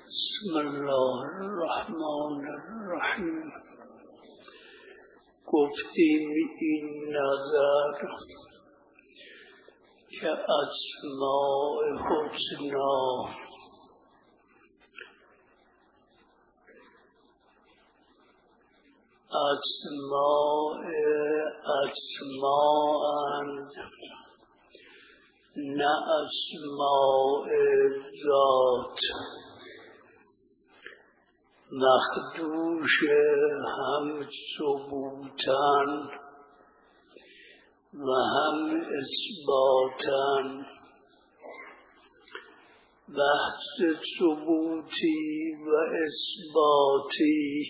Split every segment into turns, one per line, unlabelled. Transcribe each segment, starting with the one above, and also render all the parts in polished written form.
بسم الله الرحمن الرحیم. گفتیم این نظر که اسماء حسنا اسماءند، نه اسماء ذات. مخدوش هم ثبوتن و هم اثباتن. بحث ثبوتی و اثباتی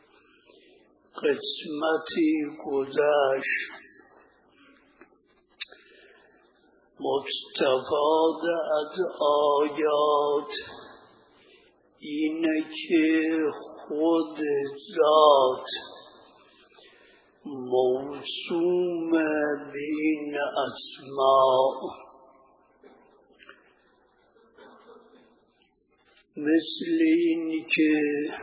قسمتی گذشت. مستفاد از آیات اینه که خود ذات موسوم به این اسماء، مثل این که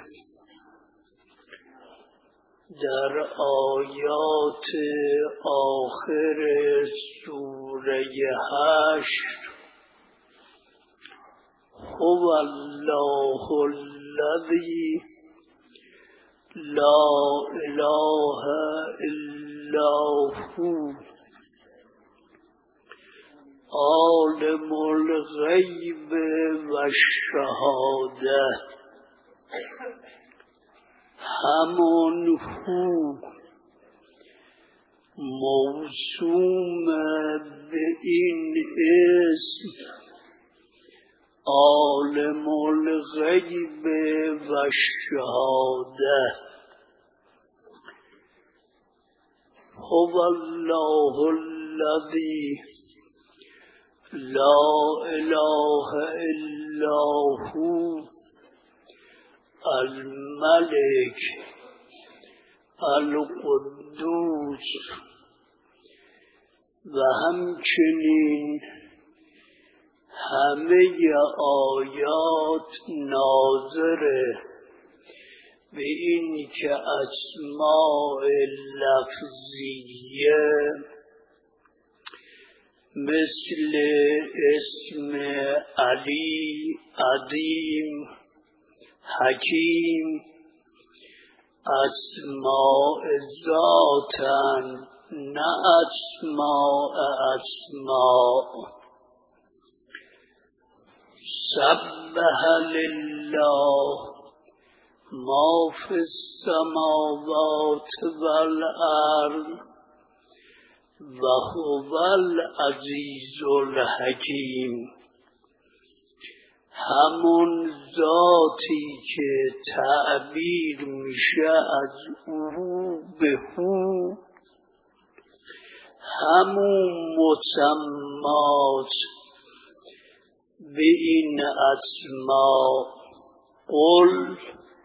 در آیات آخر سوره 8 هو الله الذی لا اله الا هو عالم الغیب و الشهاده. همون هو موسوم به این اسم عالم الغیب و الشهاده. هو الله الذی لا اله الا هو الملک القدوس. و همچنین همه آیات ناظره به این که اسماء لفظیه مثل اسم علی، عظیم، حکیم اسماء ذاتن، نه اسماء. سبح لله ما فی السماوات والارض و هو العزیز الحکیم. همون ذاتی که تعبیر میشه از او به هو، همون مسمات به این اسماء. قل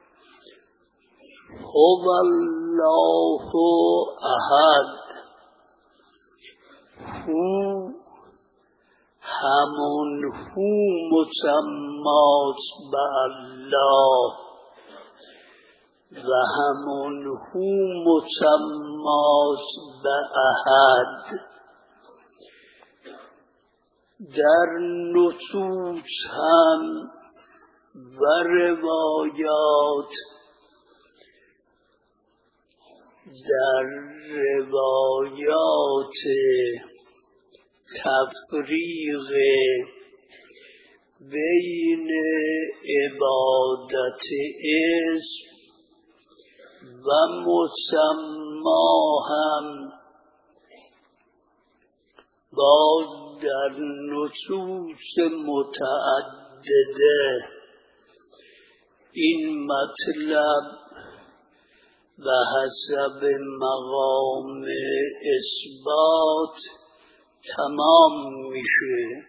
هو الله احد. هو همون هو مسمات به الله و همون هو مسمات به احد. در نصوص هم و روایات، در روایات تفریق بین عبادت اسم و مسما هم باز در نصوص متعدده این مطلب به حسب مقام اثبات تمام میشه.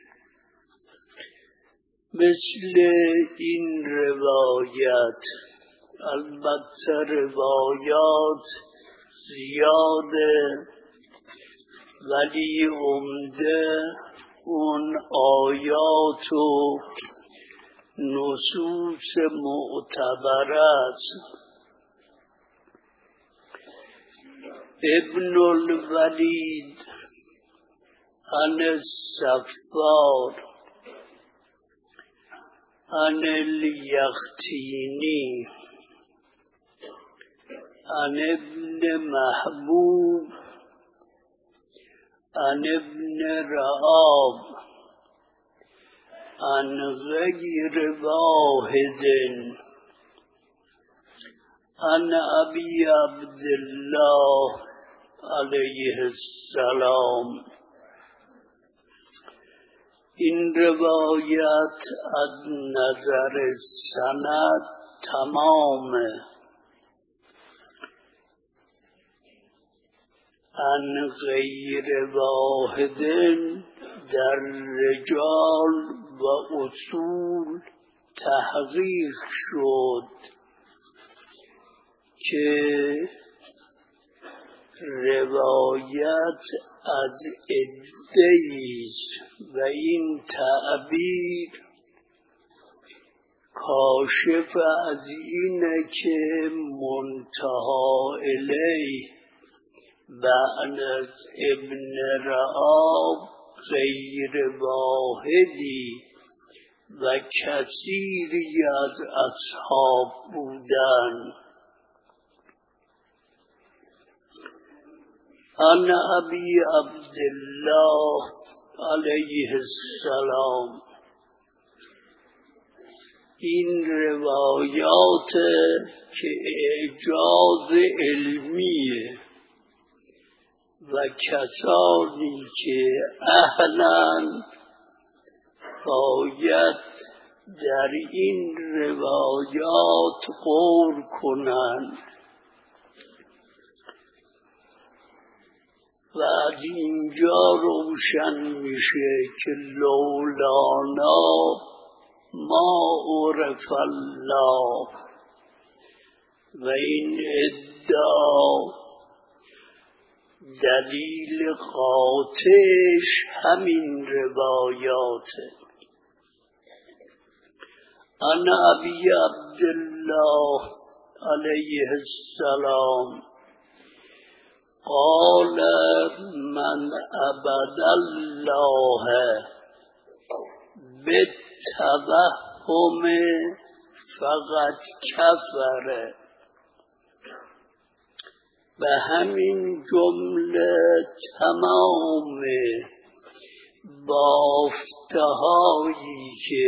مثل این روایت، البته روایات زیاده ولی عمده اون آیات و نصوص معتبر است. ابن الولید عن الصفار عن الیختینی عن ابن محبوب عن ابن رعاب عن غیر واحد عن ابی عبدالله علیه السلام. این روایت از نظر سند تمامه. عن غیر واحد در رجال و اصول تحقیق شد که روایت از عده‌ایست و این تعبیر کاشف از اینه که منتهی الیه بعد از ابن رعاب غیر واحدی و کثیری از اصحاب بودن. عن ابی عبدالله علیه السلام. این روایات که اعجاز علمیه و کسانی که اهلن باید در این روایات غور کنند و از اینجا روشن میشه که لولانا ما عرف الله و این ادعا دلیل قاطعش همین روایاته. عن ابی عبدالله علیه السلام قال من عبد الله بالتوهم فقد کفر. و همین جمله تمام بافتهایی که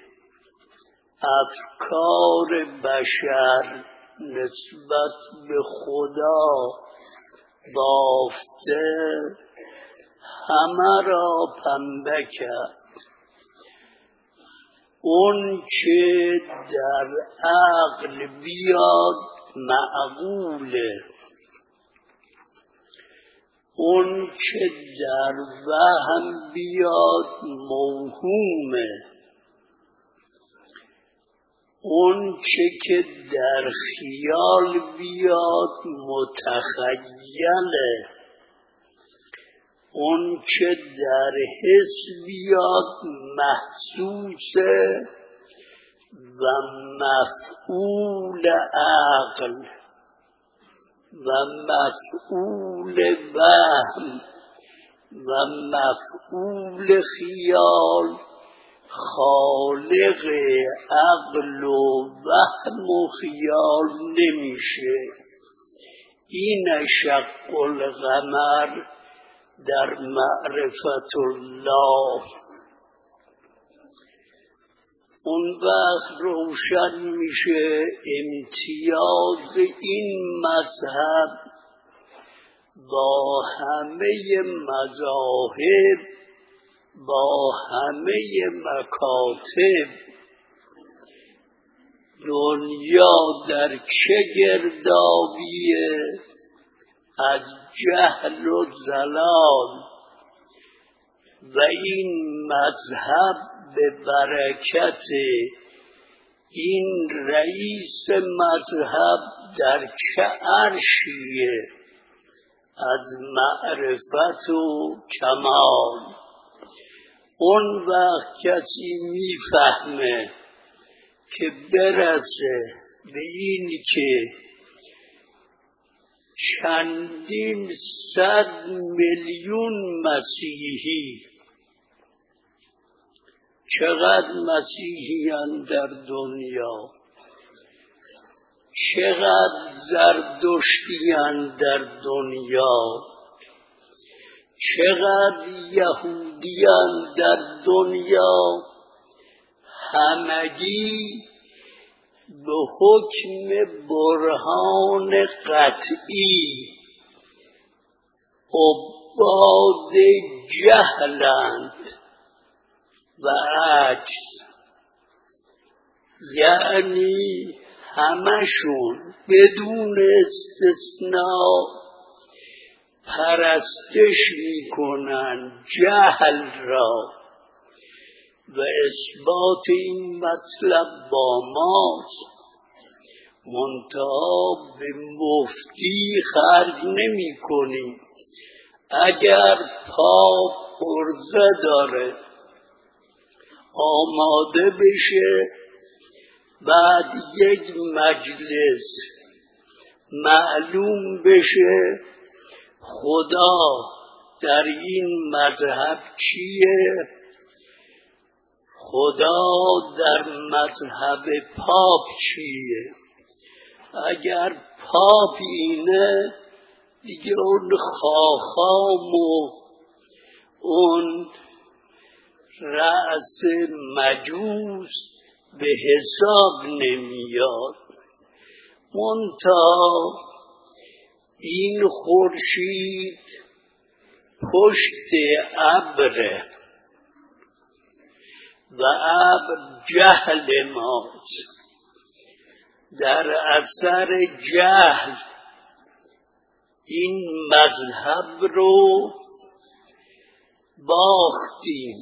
افکار بشر نسبت به خدا بافته همه را پنبه کرد. اون که در عقل بیاد معقوله، اون که در وهم بیاد موهومه، اون که در خیال بیاد متخیله، اون که در حس بیاد محسوسه و مفعول عقل و مفعول وهم و مفعول خیال خالق عقل و وهم و خیال نمیشه. این شق القمر در معرفت الله. اون وقت روشن میشه امتیاز این مذهب با همه مذاهب، با همه مکاتب. دنیا در چه گردابیه؟ از جهل و ضلال، و این مذهب به برکت این رئیس مذهب در چه عرشیه از معرفت و کمال. اون وقت کسی میفهمه که برسه به این که چندین صد میلیون مسیحی، چقدر مسیحیان در دنیا، چقدر زردشتیان در دنیا، چقدر یهودیان در دنیا، همگی به حکم برهان قطعی عباد جهلند و عجز. یعنی همشون بدون استثناء پرستش میکنن جهل را و اثبات این مطلب با ماست، منتها به مفتی خرج نمی کنیم. اگر پاپ عرضه داره آماده بشه، بعد یک مجلس معلوم بشه خدا در این مذهب چیه، خدا در مذهب پاپ چیه. اگر پاپ اینه، دیگه اون خاخام و اون رأس مجوس به حساب نمیاد. منتها این خورشید پشت ابره و ابر جهل ماست. در اثر جهل این مذهب رو باختیم،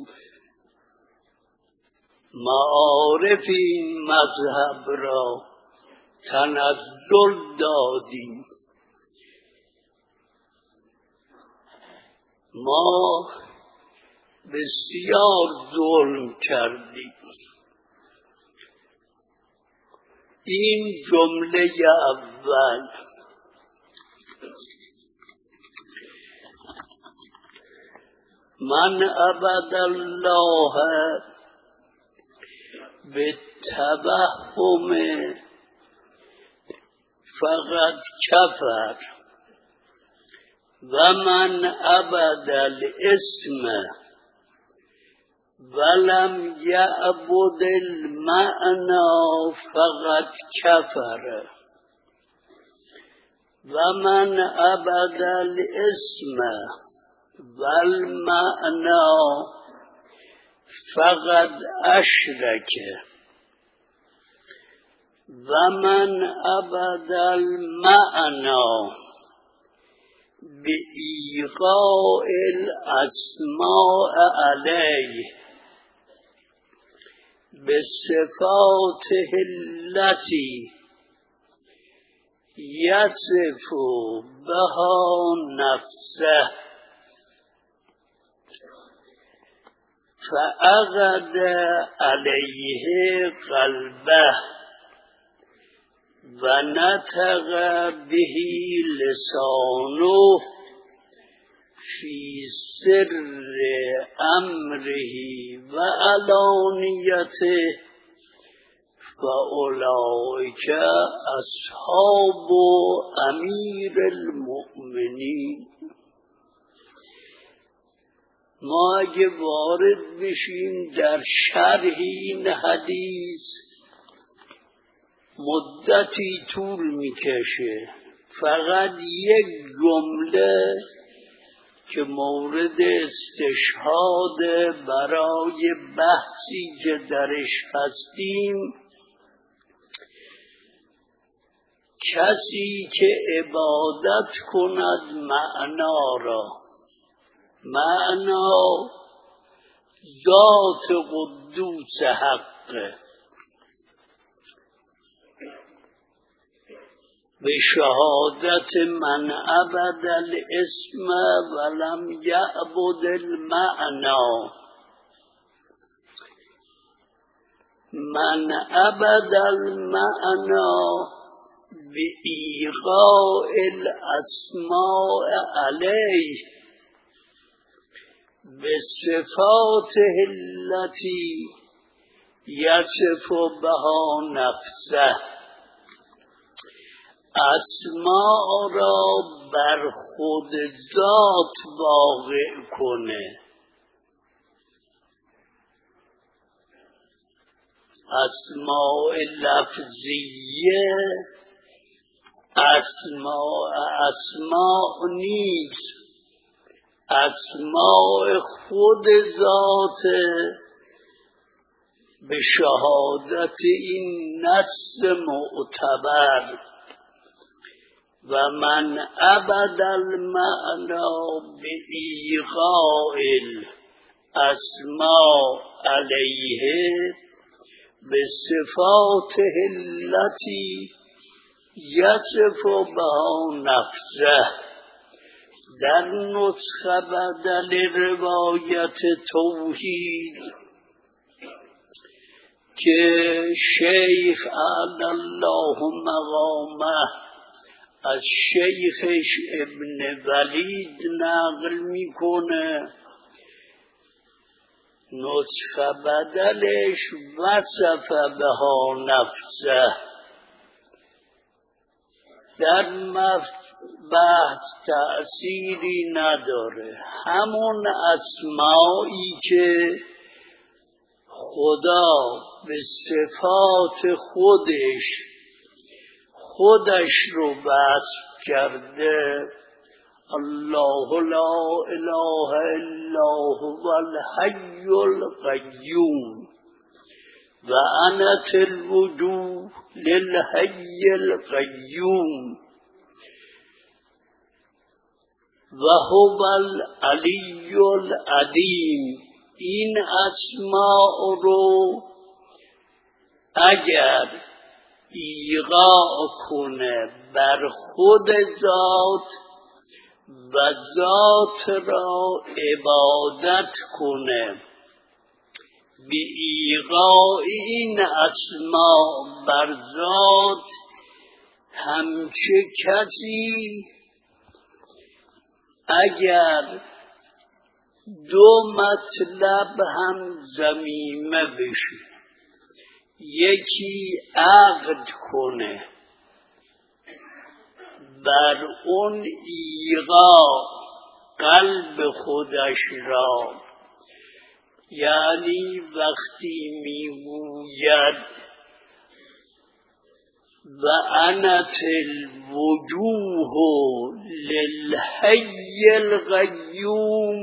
معارف این مذهب را تنزل دادیم. ما بسیار ظلم کردیم. این جمله اول. من عبد الله به توهم فقط کفر و من عبد الاسم ولم یعبد المعنى فقط کفر و من عبد الاسم والمعنى فقط اشرک و من عبد المعنى به ایقاع الاسماء علیه به صفاته التي یصف بها نفسه فعقد علیه قلبه و نطق به لسانه فی سر امره و علانیته فاولئک اصحاب امیر المؤمنین. ما اگه وارد بشیم در شرح این حدیث مدتی طول میکشه. فقط یک جمله که مورد استشهاد برای بحثی که درش هستیم، کسی که عبادت کند معنا را، معنا ذات قدوس حقه، به شهادت من عبد الاسم ولم یعبد المعنى. من عبد المعنى بإيقاع الأسماء عليه بصفاته التي یصف بها نفسه، اسماء را بر خود ذات واقع کنه، اسماء لفظیه اسماء نیست، اسماء خود ذات به شهادت این نص معتبر. و من عبد المعنى بإيقاع الأسماء عليه بصفاته التي یصف بها نفسه، در نسخه بدل روایت توحید که شیخ اعلی الله مقامه از شیخش ابن ولید نقل میکنه، نسخه بدلش وصف بها نفسه. در بحث تأثیری نداره، همون اسمایی که خدا به صفات خودش رو وصف کرده، الله لا اله الا هو الحی القیوم و عنت الوجوه للحی القیوم و هو العلی العظیم. این اسماء رو اگر ایقاع کنه بر خود ذات و ذات را عبادت کنه، بی ایقاع این اسماء بر ذات، همچه کسی اگر دو مطلب هم ضمیمه بشه، یکی عقد کنه بر اون ایقاع قلب خودش را، یعنی وقتی میگوید و عنت الوجوه للحی القیوم،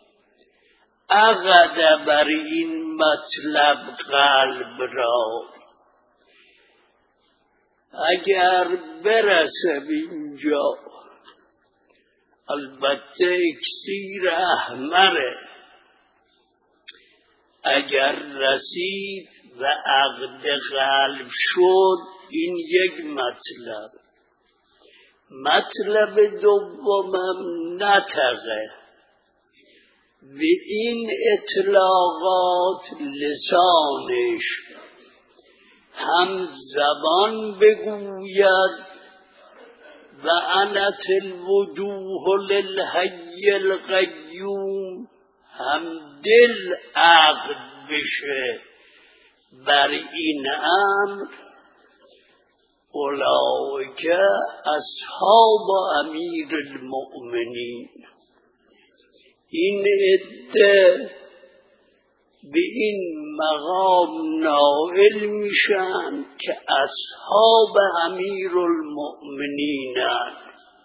عقد بر این مطلب قلب را، اگر برسه اینجا، البته اکسیر احمره، اگر رسید و عقد قلب شد، این یک مطلب. مطلب دومم نطقه و این اطلاقات لسانش هم زبان بگوید و عنت الوجوه للحی القیوم، هم دل عقد بشه بر این امر. اولئک اصحاب امیر المؤمنین، این عده به این مقام نائل میشن که اصحاب امیر المؤمنینن.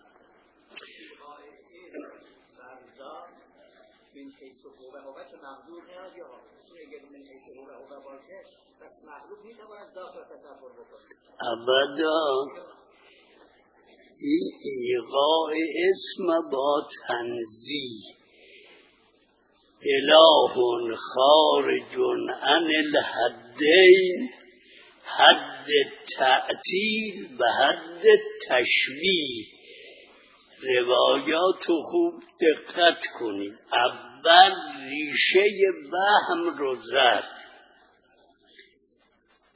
ابدا این ایقاع اسم با تنزیه، اله خارج عن الحدین، حد تعطیل و حد تشبیه. روایات خوب دقت کنید. اول ریشه وهم رو زد،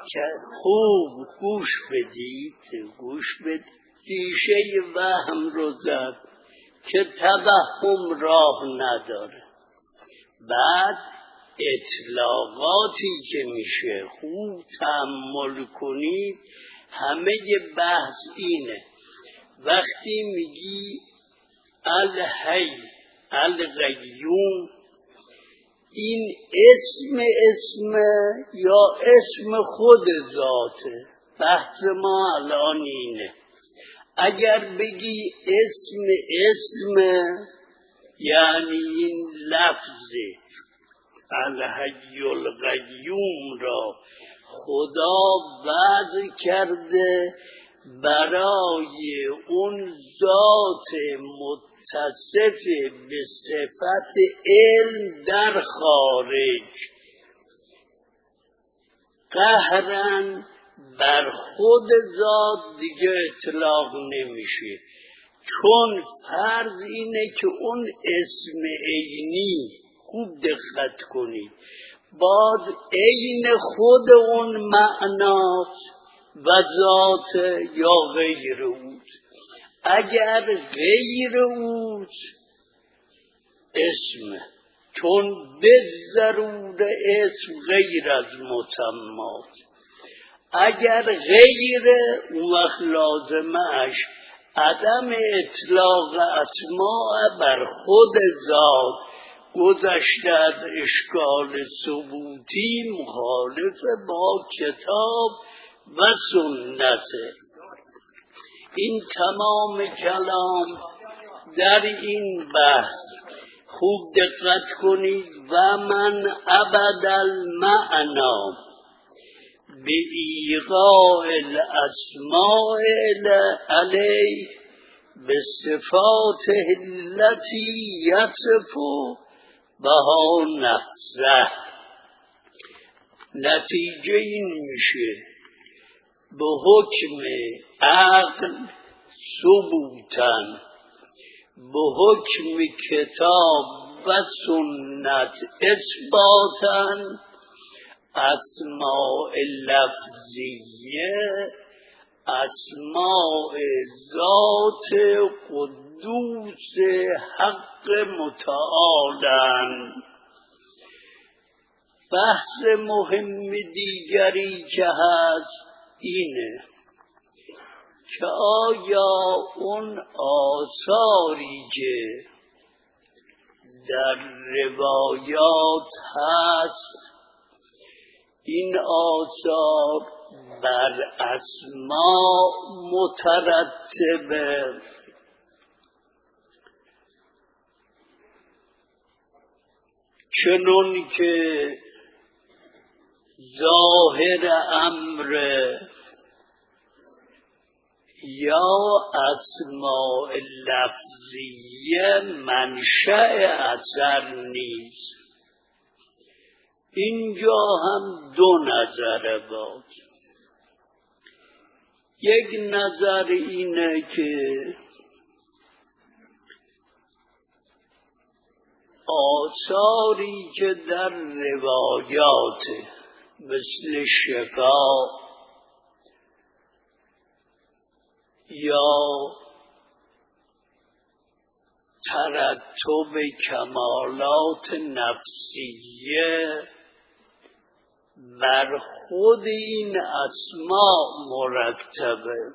خوب گوش بدید ریشه وهم رو زد که توهم راه نداره. بعد اطلاقاتی که میشه خوب تأمل کنید، همه بحث اینه. وقتی میگی الحی القیوم، این اسم یا اسم خود ذاته؟ بحث ما الان اینه. اگر بگی اسم یعنی این لفظ الحی القیوم را خدا وضع کرده برای اون ذات متصف به صفت علم در خارج، قهرن بر خود ذات دیگه اطلاق نمیشه. چون فرض اینه که اون اسم عینی، خوب دقت کنید، باز عین خود اون معناست و ذات یا غیر اوست. اگر غیر اوست اسمه، چون به ضرور اسم غیر از مسمات. اگر غیر، اون وقت لازمش عدم اطلاق اسماء بر خود ذات، گذشته از اشکال ثبوتی، مخالف با کتاب و سنته. این تمام کلام در این بحث. خوب دقت کنید. و من عبد المعنا به ایقاع الاسماء علیه به صفات التي یصف بها نفسه. نتیجه این میشه به حکم عقل ثبوتن، به حکم کتاب و سنت اثباتن، اسماء لفظیه اسماء ذات قدوس حق متعالن. بحث مهم دیگری که هست اینه که آیا اون آثاری که در روایات هست، این آثار بر اسماء مترتبه چنون که ظاهر امر یا اسماء لفظیه منشأ اثر نیست. اینجا هم دو نظر باز. یک نظر اینه که آثاری که در روایات مثل شفا یا ترتب کمالات نفسیه بر خود این اسماء مرتبه.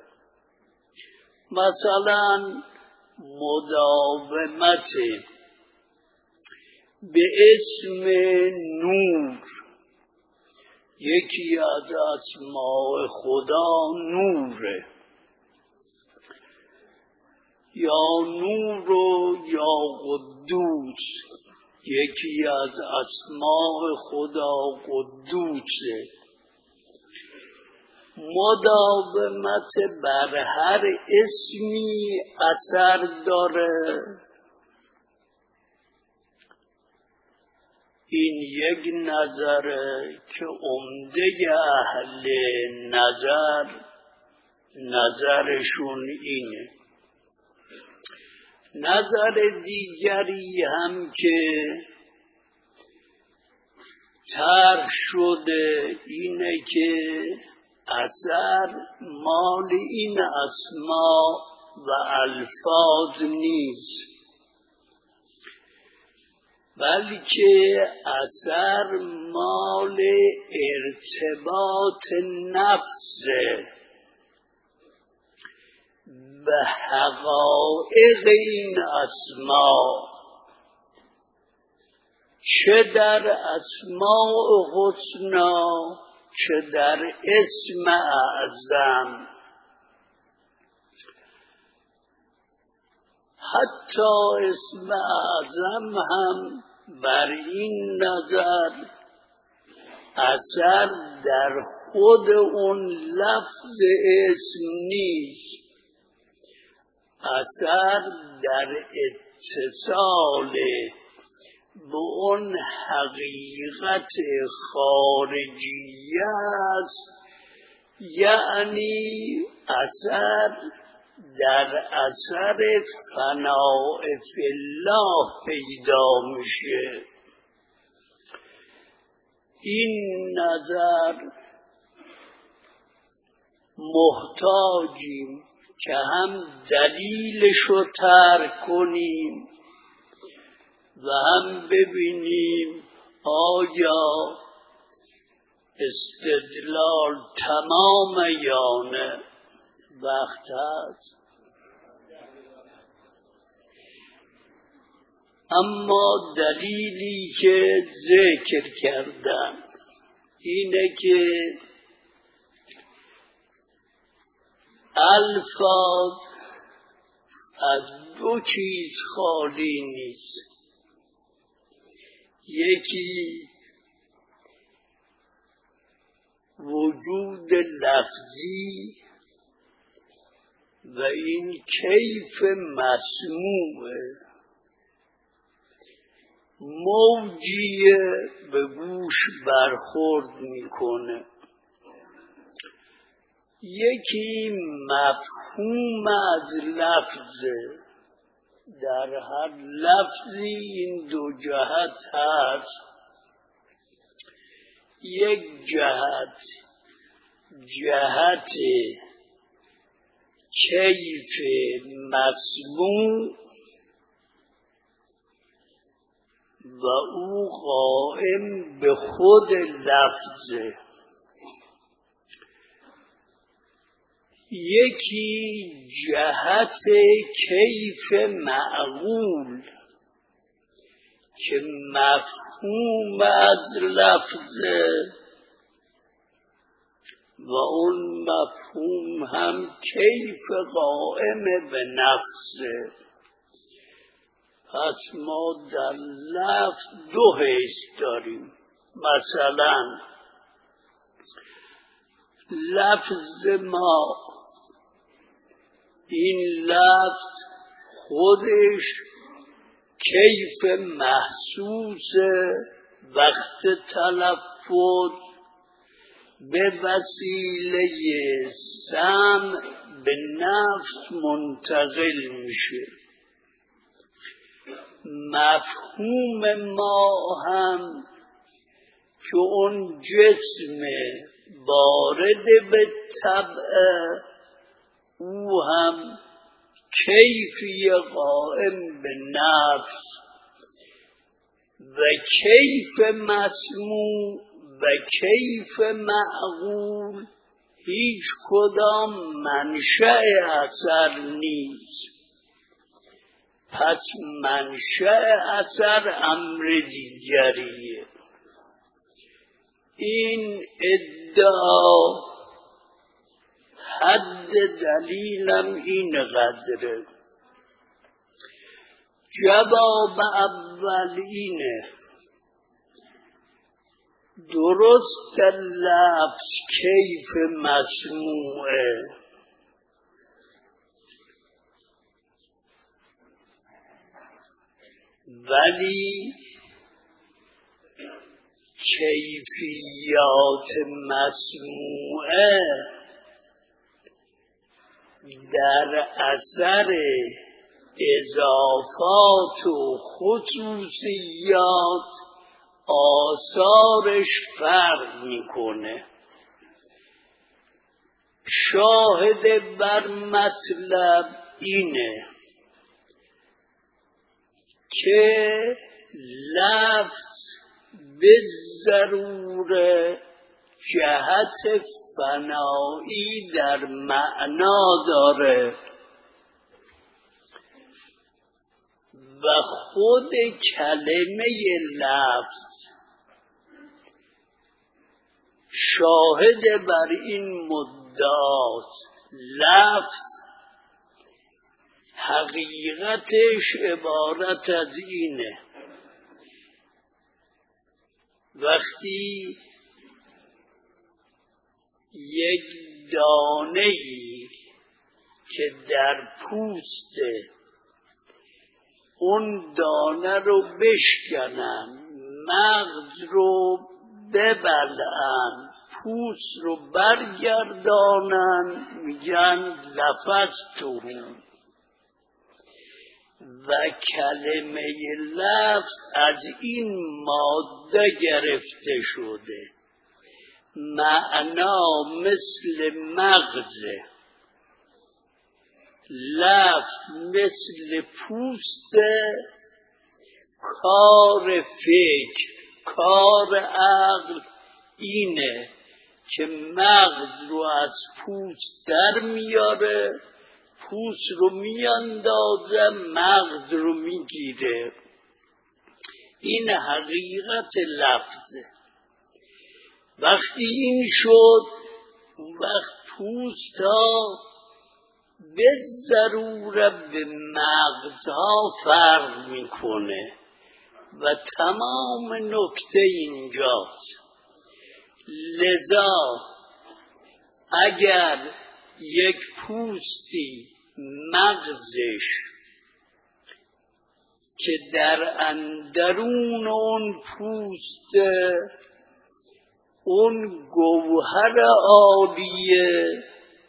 مثلا مداومت به اسم نور، یکی از اسماء خدا نوره، یا نور و یا قدوس، یکی از اسماء خدا قدوسه. مداومت بر هر اسمی اثر داره. این یک نظره که عمده اهل نظرشون اینه. نظر دیگری هم که طرح شده اینه که اثر مال این اسما و الفاظ نیست، بلکه اثر مال ارتباط نفس به حقایق این اسما، چه در اسماء حسنا چه در اسم اعظم. حتی اسم اعظم هم بر این نظر اثر در خود اون لفظ اسم نیست، اثر در اتصال به اون حقیقت خارجیه است، یعنی اثر در اثر فناء فی الله پیدا میشه. این نظر محتاجیم که هم دلیلشو ترک کنیم و هم ببینیم آیا استدلال تمام یا نه. وقت هست. اما دلیلی که ذکر کردم اینه که الفاظ از دو چیز خالی نیست. یکی وجود لفظی و این کیف مسموعه، موجیه به گوش برخورد میکنه. یکی مفهوم از لفظه، در هر لفظی این دو جهت هست. یک جهت کیف مسموع و او قائم به خود لفظه. یکی جهت کیف معقول که مفهوم از لفظه و اون مفهوم هم کیف قائم به نفسه. پس ما در لفظ دو حیث داریم. مثلا لفظ ما، این لفظ خودش کیف محسوس وقت تلفظ به وسیله سمع به نفس منتقل میشه. مفهوم ما هم که اون جسم وارد به طبع، او هم کیفی قائم به نفس و کیف مسموع و کیف معقول هیچ کدام منشأ اثر نیست. پس منشأ اثر امر دیگریه. این ادعا حد دلیلم این قدره. جواب اول اینه: درست لفظ کیف مسموعه، ولی کیفیات مسموعه در اثر اضافات و خصوصیات آثارش فرق میکنه. شاهد بر مطلب اینه که لفظ به ضرور جهت فنایی در معنا داره و خود کلمه لفظ شاهد بر این مدعاست. لفظ حقیقتش عبارت از اینه: وقتی یک دانه‌ای که در پوسته اون دانه رو بشکنن، مغز رو ببلعن، پوست رو برگردانن، میگن لفظته. و کلمه لفظ از این ماده گرفته شده. معنا مثل مغزه، لفظ مثل پوسته. کار فکر، کار عقل اینه که مغز رو از پوست در میاره، پوست رو میاندازه، مغز رو میگیره. این حقیقت لفظه. وقتی این شد، اون وقت پوست ها به ضرورت به مغزها فرق میکنه و تمام نکته اینجاست. لذا اگر یک پوستی مغزش که در اندرون اون پوست اون گوهر عالیه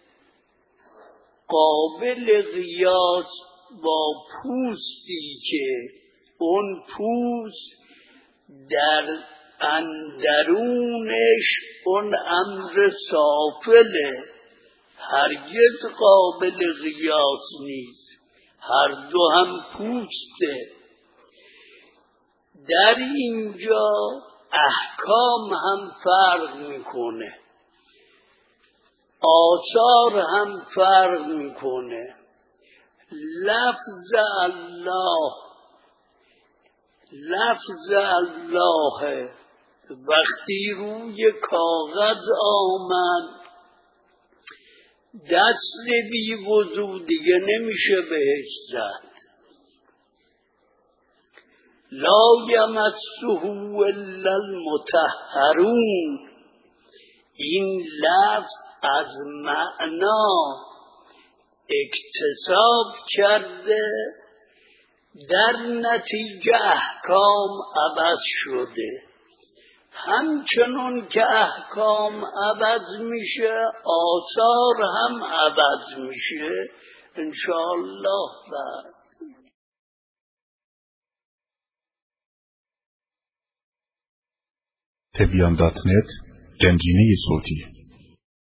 قابل قیاس با پوستی که اون پوست در اندرونش اون امر سافله، هرگز قابل قیاس نیست. هر دو هم پوسته. در اینجا احکام هم فرق میکنه، آثار هم فرق میکنه. لفظ الله وقتی روی کاغذ آمد، دست بی وضو دیگه نمیشه بهش زد. لا یمسه الا المطهرون. این لفظ از معنا اکتساب کرده، در نتیجه احکام عوض شده. همچنون که احکام عوض میشه، آثار هم عوض میشه انشاءالله. بعد
تبیان.net گنجینه صوتی